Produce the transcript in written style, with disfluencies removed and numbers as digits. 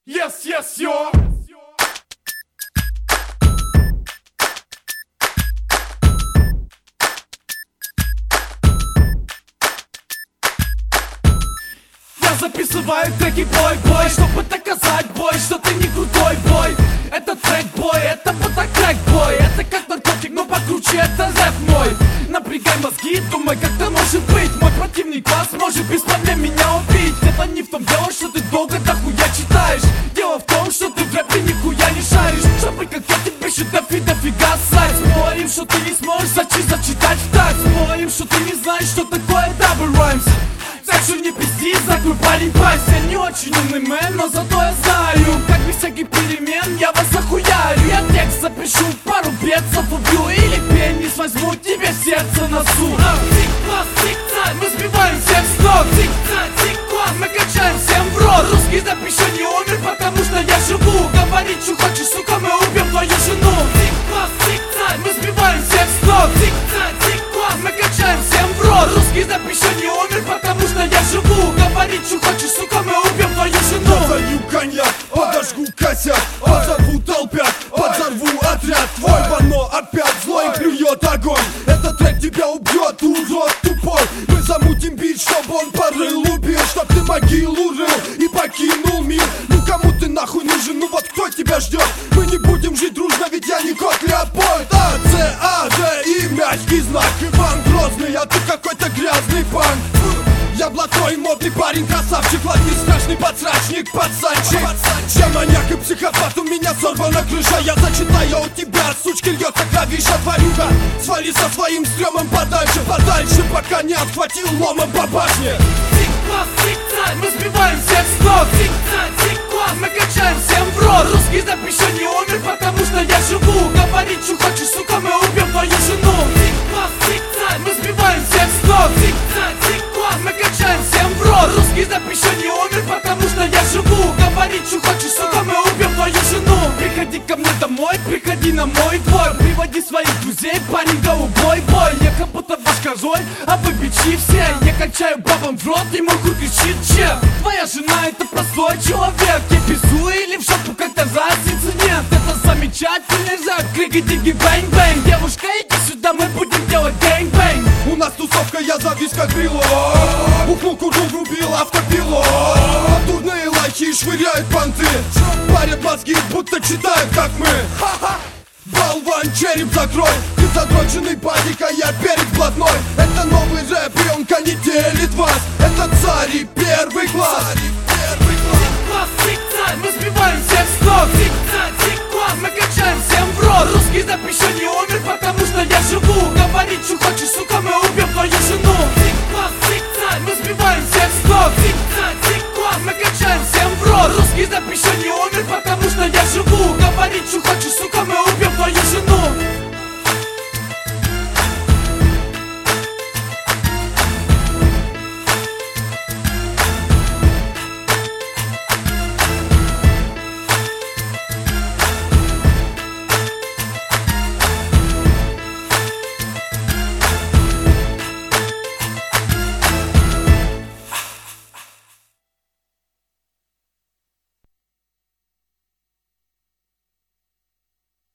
Yes, yes, yo! Я записываю треки бой-бой, чтобы доказать бой, что ты не крутой бой. Это трек-бой, это фотокрэк-бой. Это как наркотик, но покруче, это рэп мой. Напрягай мозги, думай, как это может быть. Мой противник вас может без проблем меня убить. Это не в том дело, что ты долго дохуя читаешь. Дело в том, что ты в рэпе нихуя не шаришь. Чтобы как я тебе еще дофига сайт. Спорим, что ты не сможешь зачитать в такт. Спорим, что ты не знаешь, что такое double rhymes. Так что не пизди, закрой парень пасть. Я не очень умный мэн, но зато я знаю, как без всяких перемен я вас охуярю. Я текст запишу, пару бедцев убью или пенис возьму тебе в сердце носу. Тик-класс, тик-так, мы сбиваем всех с ног. Тик-так, тик-класс, мы качаем всем в рот. Русский рэп еще не умер, потому что я живу. Говорить, что хочешь, сука, мы убьем твою жену. Тик-класс, тик-так, мы сбиваем всех с ног. Тик-так, тик-класс, мы качаем всем в рот. Русский рэп еще не умер, потому что я живу. Говорить, что хочешь, сука, мы убьем твою жену. Залью коньяк, подожгу косяк, подзорву толпят, подзорву отряд. Твой вано опять злой плюет огонь. Этот трек тебя убьет, урод тупой. Мы замутим бит, чтобы он порыл убил, чтоб ты могилу рыл и покинул мир. Ну кому ты нахуй нужен, ну вот кто тебя ждет? Мы не будем жить дружно, ведь я не кот Леопольд. А, Ц, А, Д и мягкий знак. Иван Грозный, а ты какой-то грязный панк. Я блатной модный парень, красавчик, ладный страшный подсрачник, пацанчик. Я маньяк и психопат, у меня сорвана крыша. Я зачитаю у тебя, сучки, льется кровища, тварюга. Свали со своим стрёмом подальше, подальше, пока не отхватил ломом по башне. Тик-класс, тик-так, мы сбиваем всех с ног. Тик-так, тик-класс, мы качаем всем в рот. Русский рэп еще не умер, потому что я живу. Говорить, что хочешь, сука, мы убьем твою жену. Тик-класс, тик-так, мы сбиваем всех с ног. Тик-так, тик-класс, мы качаем всем в рот. Русский рэп еще не умер, потому что я живу. Говорить, что хочешь, сука, мы убьем твою жену. Приходи ко мне домой, приходи на мой двор. Приводи своих друзей, парень голубой бой. Я как будто ваш король, а вы бичи все. Я качаю бабам в рот и могу кричит чек. Твоя жена это простой человек. Я пизду или в шопу, как-то разницы нет. Это замечательный рэп, крики-диги, бэнг-бэнг. Девушка, иди сюда, мы будем делать гэнг-бэнг. У нас тусовка, я завис как брелок. Бухнул курду, врубил автопилот. Дурные лайки швыряют понты. Парят мозги, будто читают, как мы. Болван, череп закрой. Ты задроченный паника, я перед блатной. Это новый рэп, и он не делит вас. Это царь и первый класс. Тик-класс, тик-так, мы сбиваем всех с ног. Тик-так, тик-класс, мы качаем всем в рот. Русский рэп еще не умер, потому что я живу. Говорить, что хочешь, сука,